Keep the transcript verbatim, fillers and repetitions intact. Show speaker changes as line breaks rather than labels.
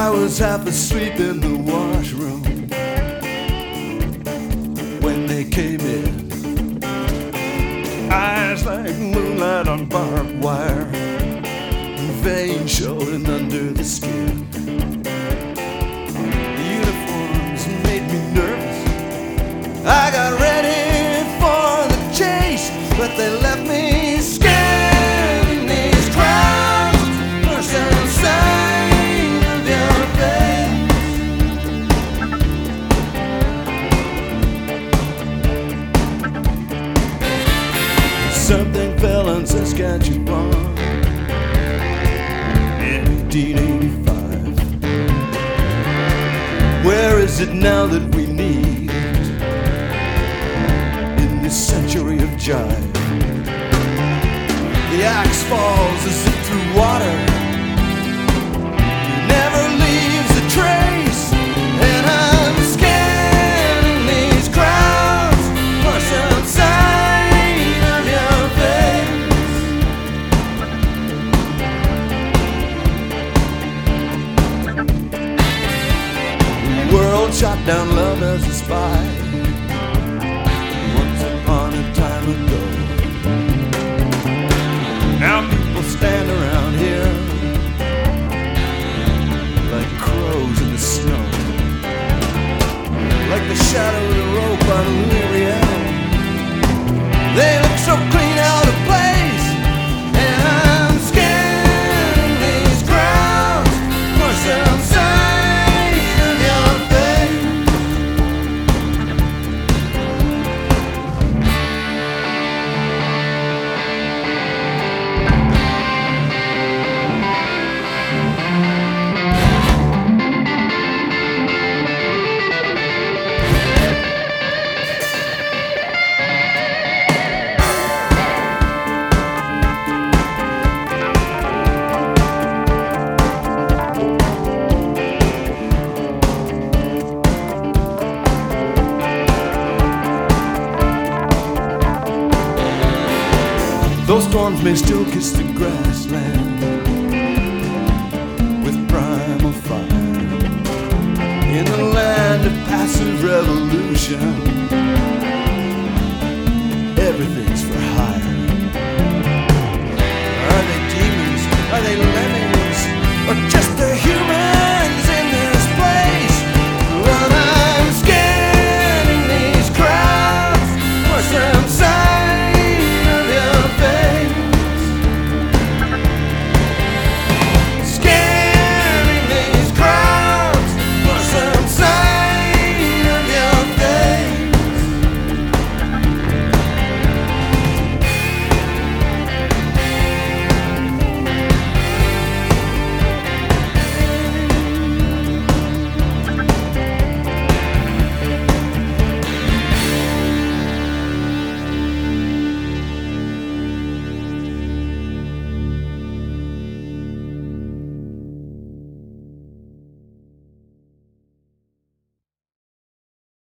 I was half asleep in the washroom when they came in. Eyes like moonlight on barbed wire, veins showing under the skin. The uniforms made me nervous. I got ready for the chase, but they left me scared in these crowds. First and sight of your face. Something fell on Saskatchewan in eighteen eighty-five. Where is it now that we need in this century of jive? The axe falls as if through water, never leaves a trace, and I'm scanning these crowds for some sign of your face. The world shot down love as a spy once upon a time ago. Now people stand around here like crows in the snow, like the shadow of the rope on Louis Riel. They look so clean out of place, and I'm scanning these crowds for some sign of your face. Those storms may still kiss the grass,